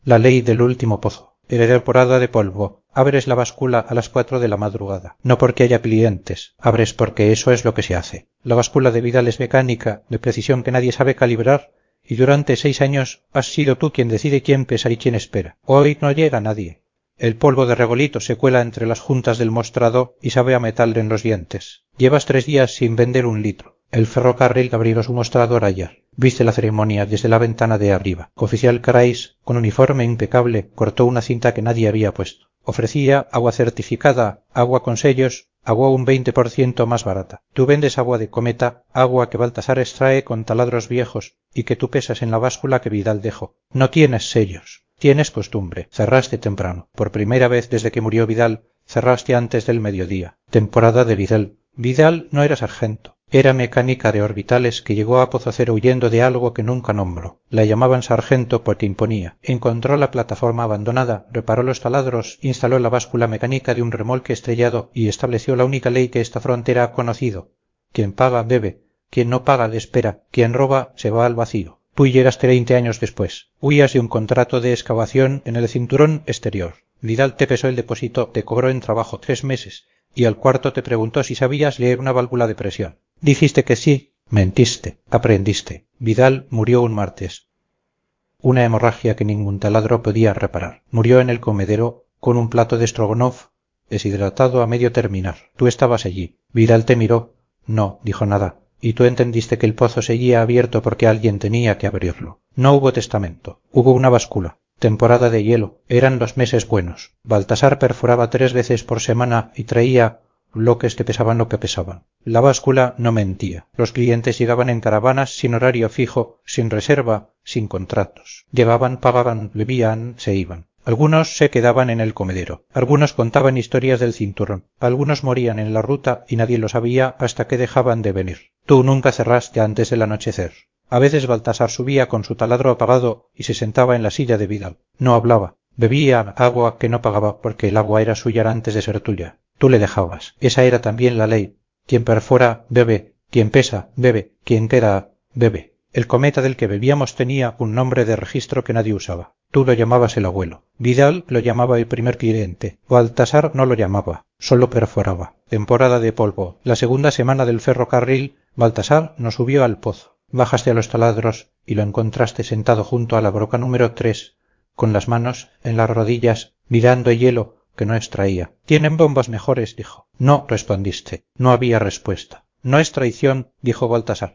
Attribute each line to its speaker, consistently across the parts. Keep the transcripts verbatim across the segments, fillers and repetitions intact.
Speaker 1: La ley del último pozo. En temporada de polvo, abres la báscula a las cuatro de la madrugada. No porque haya clientes, abres porque eso es lo que se hace. La báscula de Vidal es mecánica, de precisión que nadie sabe calibrar, y durante seis años has sido tú quien decide quién pesa y quién espera. Hoy no llega nadie. El polvo de regolito se cuela entre las juntas del mostrado y sabe a metal en los dientes. Llevas tres días sin vender un litro. El ferrocarril abrió su mostrador ayer. Viste la ceremonia desde la ventana de arriba. Oficial Crais, con uniforme impecable, cortó una cinta que nadie había puesto. Ofrecía agua certificada, agua con sellos, agua un veinte por ciento más barata. Tú vendes agua de cometa, agua que Baltasar extrae con taladros viejos y que tú pesas en la báscula que Vidal dejó. No tienes sellos. Tienes costumbre. Cerraste temprano. Por primera vez desde que murió Vidal, cerraste antes del mediodía. Temporada de Vidal. Vidal no era sargento. Era mecánica de orbitales que llegó a Pozo Cero huyendo de algo que nunca nombró. La llamaban sargento porque imponía. Encontró la plataforma abandonada, reparó los taladros, instaló la báscula mecánica de un remolque estrellado y estableció la única ley que esta frontera ha conocido. Quien paga, bebe. Quien no paga, le espera. Quien roba, se va al vacío. Tú llegaste veinte años después. Huías de un contrato de excavación en el cinturón exterior. Vidal te pesó el depósito, te cobró en trabajo tres meses y al cuarto te preguntó si sabías leer una válvula de presión. Dijiste que sí. Mentiste. Aprendiste. Vidal murió un martes. Una hemorragia que ningún taladro podía reparar. Murió en el comedero con un plato de strogonoff deshidratado a medio terminar. Tú estabas allí. Vidal te miró. No, dijo nada. Y tú entendiste que el pozo seguía abierto porque alguien tenía que abrirlo. No hubo testamento. Hubo una báscula. Temporada de hielo. Eran los meses buenos. Baltasar perforaba tres veces por semana y traía bloques que pesaban lo que pesaban. La báscula no mentía. Los clientes llegaban en caravanas sin horario fijo, sin reserva, sin contratos. Llegaban, pagaban, bebían, se iban. Algunos se quedaban en el comedero. Algunos contaban historias del cinturón. Algunos morían en la ruta y nadie lo sabía hasta que dejaban de venir. Tú nunca cerraste antes del anochecer. A veces Baltasar subía con su taladro apagado y se sentaba en la silla de Vidal. No hablaba. Bebía agua que no pagaba porque el agua era suya antes de ser tuya. Tú le dejabas. Esa era también la ley. Quien perfora, bebe. Quien pesa, bebe. Quien queda, bebe. El cometa del que bebíamos tenía un nombre de registro que nadie usaba. Tú lo llamabas el abuelo. Vidal lo llamaba el primer cliente. Baltasar no lo llamaba. Solo perforaba. Temporada de polvo. La segunda semana del ferrocarril, Baltasar nos subió al pozo. Bajaste a los taladros y lo encontraste sentado junto a la broca número tres, con las manos en las rodillas, mirando hielo que no extraía. Tienen bombas mejores, dijo. No, respondiste. No había respuesta. No es traición, dijo Baltasar.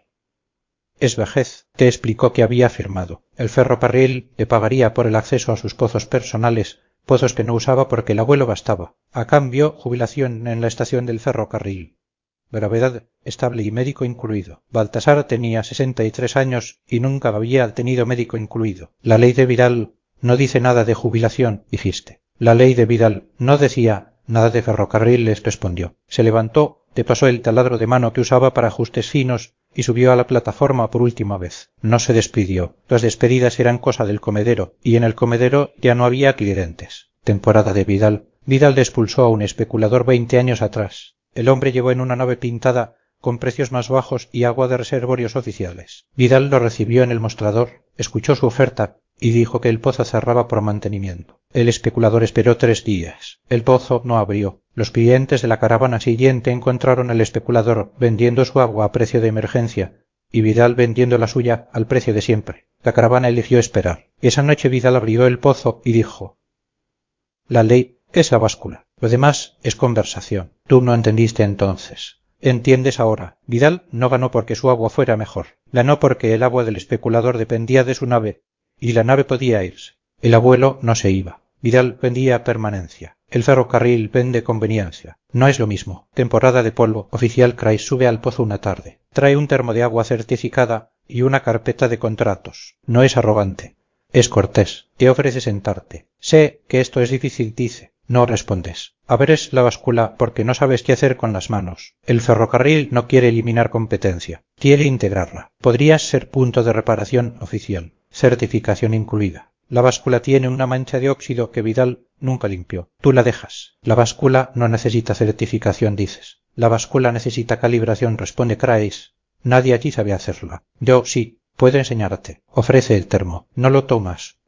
Speaker 1: Es vejez. Te explicó que había firmado. El ferrocarril le pagaría por el acceso a sus pozos personales, pozos que no usaba porque el abuelo bastaba. A cambio, jubilación en la estación del ferrocarril. Gravedad estable y médico incluido. Baltasar tenía sesenta y tres años y nunca había tenido médico incluido. La ley de Vidal no dice nada de jubilación, dijiste. La ley de Vidal no decía nada de ferrocarril, les respondió. Se levantó, te pasó el taladro de mano que usaba para ajustes finos y subió a la plataforma por última vez. No se despidió. Las despedidas eran cosa del comedero y en el comedero ya no había clientes. Temporada de Vidal. Vidal expulsó a un especulador veinte años atrás. El hombre llevó en una nave pintada con precios más bajos y agua de reservorios oficiales. Vidal lo recibió en el mostrador, escuchó su oferta y dijo que el pozo cerraba por mantenimiento. El especulador esperó tres días. El pozo no abrió. Los clientes de la caravana siguiente encontraron al especulador vendiendo su agua a precio de emergencia y Vidal vendiendo la suya al precio de siempre. La caravana eligió esperar. Esa noche Vidal abrió el pozo y dijo: la ley es la báscula. Lo demás es conversación. Tú no entendiste entonces. Entiendes ahora. Vidal no ganó porque su agua fuera mejor. Ganó porque el agua del especulador dependía de su nave y la nave podía irse. El abuelo no se iba. Vidal vendía permanencia. El ferrocarril vende conveniencia. No es lo mismo. Temporada de polvo. Oficial Crais sube al pozo una tarde. Trae un termo de agua certificada y una carpeta de contratos. No es arrogante. Es cortés. Te ofrece sentarte. Sé que esto es difícil, dice. No respondes. Abres la báscula porque no sabes qué hacer con las manos. El ferrocarril no quiere eliminar competencia. Quiere integrarla. Podrías ser punto de reparación oficial. Certificación incluida. La báscula tiene una mancha de óxido que Vidal nunca limpió. Tú la dejas. La báscula no necesita certificación, dices. La báscula necesita calibración, responde Crais. Nadie allí sabe hacerla. Yo sí. Puedo enseñarte. Ofrece el termo. No lo tomas.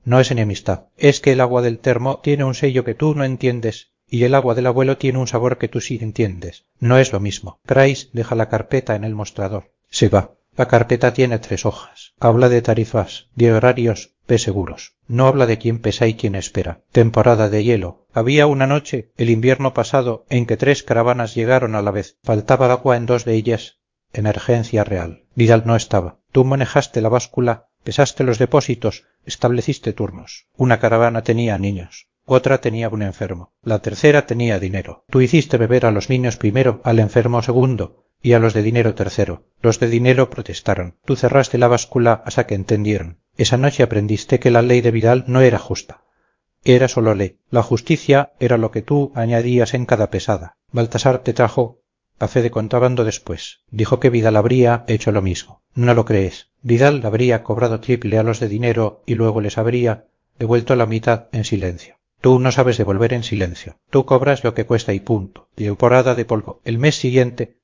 Speaker 1: No es enemistad. Es que el agua del termo tiene un sello que tú no entiendes y el agua del abuelo tiene un sabor que tú sí entiendes. No es lo mismo. Price deja la carpeta en el mostrador. Se va. La carpeta tiene tres hojas. Habla de tarifas, de horarios, de seguros. No habla de quién pesa y quién espera. Temporada de hielo. Había una noche, el invierno pasado, en que tres caravanas llegaron a la vez. Faltaba agua en dos de ellas. Emergencia real. Vidal no estaba. Tú manejaste la báscula, pesaste los depósitos, estableciste turnos. Una caravana tenía niños. Otra tenía un enfermo. La tercera tenía dinero. Tú hiciste beber a los niños primero, al enfermo segundo, y a los de dinero tercero. Los de dinero protestaron. Tú cerraste la báscula hasta que entendieron. Esa noche aprendiste que la ley de Vidal no era justa. Era solo ley. La justicia era lo que tú añadías en cada pesada. Baltasar te trajo a fe de contrabando después. Dijo que Vidal habría hecho lo mismo. No lo crees. Vidal habría cobrado triple a los de dinero y luego les habría devuelto la mitad en silencio. Tú no sabes devolver en silencio. Tú cobras lo que cuesta y punto. Temporada de polvo. El mes siguiente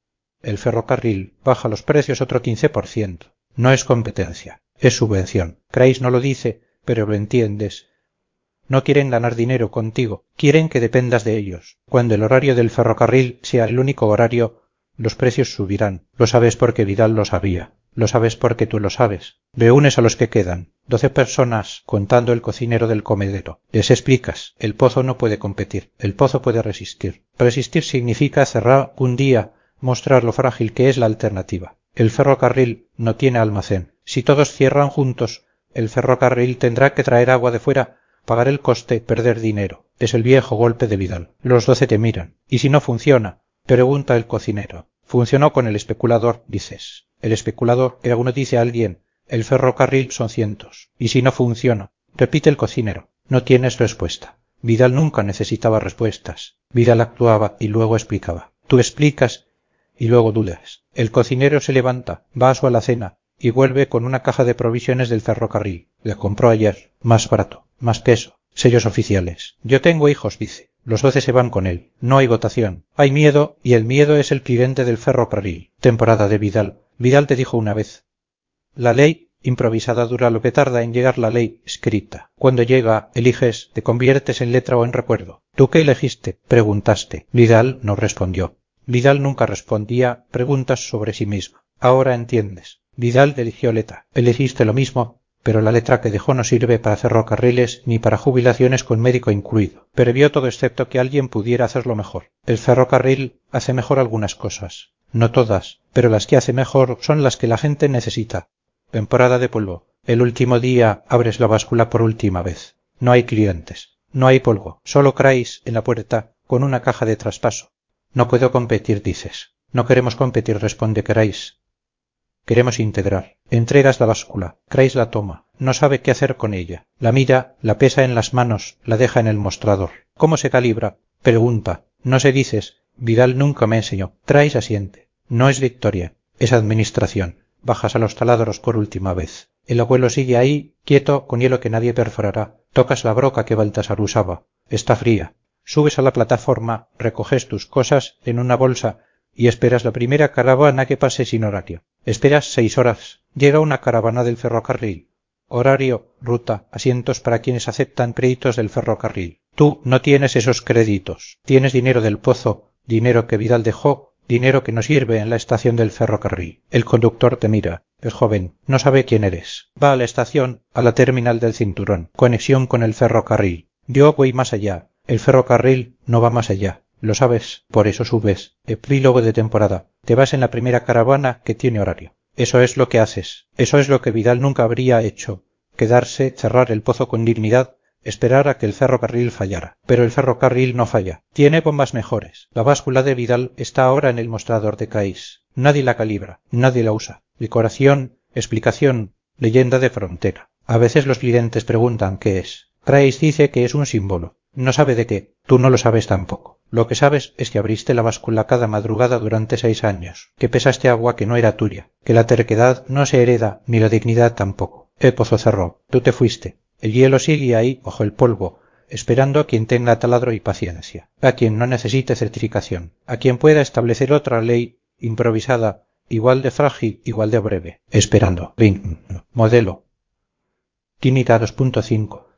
Speaker 1: el ferrocarril baja los precios otro quince por ciento. No es competencia. Es subvención. Craís no lo dice, pero lo entiendes. No quieren ganar dinero contigo. Quieren que dependas de ellos. Cuando el horario del ferrocarril sea el único horario, los precios subirán. Lo sabes porque Vidal lo sabía. Lo sabes porque tú lo sabes. Reúnes a los que quedan. Doce personas, contando el cocinero del comedero. Les explicas. El pozo no puede competir. El pozo puede resistir. Resistir significa cerrar un día, mostrar lo frágil que es la alternativa. El ferrocarril no tiene almacén. Si todos cierran juntos, el ferrocarril tendrá que traer agua de fuera, pagar el coste, perder dinero. Es el viejo golpe de Vidal. Los doce te miran. ¿Y si no funciona? Pregunta el cocinero. Funcionó con el especulador, dices. El especulador, que uno dice a alguien, el ferrocarril son cientos. ¿Y si no funciona? Repite el cocinero. No tienes respuesta. Vidal nunca necesitaba respuestas. Vidal actuaba y luego explicaba. Tú explicas y luego dudas. El cocinero se levanta, va a su alacena y vuelve con una caja de provisiones del ferrocarril. Le compró ayer. Más barato, más queso, sellos oficiales. Yo tengo hijos, dice. Los doce se van con él. No hay votación. Hay miedo y el miedo es el cliente del ferrocarril. Temporada de Vidal. Vidal te dijo una vez. La ley improvisada dura lo que tarda en llegar la ley escrita. Cuando llega, eliges, te conviertes en letra o en recuerdo. ¿Tú qué elegiste? Preguntaste. Vidal no respondió. Vidal nunca respondía preguntas sobre sí mismo. Ahora entiendes. Vidal eligió letra. Elegiste lo mismo, pero la letra que dejó no sirve para ferrocarriles ni para jubilaciones con médico incluido. Previó todo excepto que alguien pudiera hacerlo mejor. El ferrocarril hace mejor algunas cosas. No todas, pero las que hace mejor son las que la gente necesita. Temporada de polvo. El último día abres la báscula por última vez. No hay clientes. No hay polvo. Solo Craís en la puerta con una caja de traspaso. No puedo competir, dices. No queremos competir, responde Craís. Queremos integrar. Entregas la báscula. Craís la toma. No sabe qué hacer con ella. La mira, la pesa en las manos, la deja en el mostrador. ¿Cómo se calibra? Pregunta. No se dices. Vidal nunca me enseñó. Craís asiente. No es victoria. Es administración. Bajas a los taladros por última vez. El abuelo sigue ahí, quieto, con hielo que nadie perforará. Tocas la broca que Baltasar usaba. Está fría. Subes a la plataforma, recoges tus cosas en una bolsa y esperas la primera caravana que pase sin horario. Esperas seis horas. Llega una caravana del ferrocarril. Horario, ruta, asientos para quienes aceptan créditos del ferrocarril. Tú no tienes esos créditos. Tienes dinero del pozo, dinero que Vidal dejó, dinero que no sirve en la estación del ferrocarril. El conductor te mira. Es joven. No sabe quién eres. Va a la estación, a la terminal del cinturón. Conexión con el ferrocarril. Yo voy más allá. El ferrocarril no va más allá. Lo sabes, por eso subes. Epílogo de temporada. Te vas en la primera caravana que tiene horario. Eso es lo que haces. Eso es lo que Vidal nunca habría hecho. Quedarse, cerrar el pozo con dignidad, esperar a que el ferrocarril fallara. Pero el ferrocarril no falla. Tiene bombas mejores. La báscula de Vidal está ahora en el mostrador de Craís. Nadie la calibra. Nadie la usa. Decoración, explicación, leyenda de frontera. A veces los clientes preguntan qué es. Craís dice que es un símbolo. No sabe de qué. Tú no lo sabes tampoco. Lo que sabes es que abriste la báscula cada madrugada durante seis años, que pesaste agua que no era tuya, que la terquedad no se hereda, ni la dignidad tampoco. El pozo cerró. Tú te fuiste. El hielo sigue ahí, bajo el polvo, esperando a quien tenga taladro y paciencia, a quien no necesite certificación, a quien pueda establecer otra ley improvisada, igual de frágil, igual de breve. Esperando. Ring. Modelo. química dos punto cinco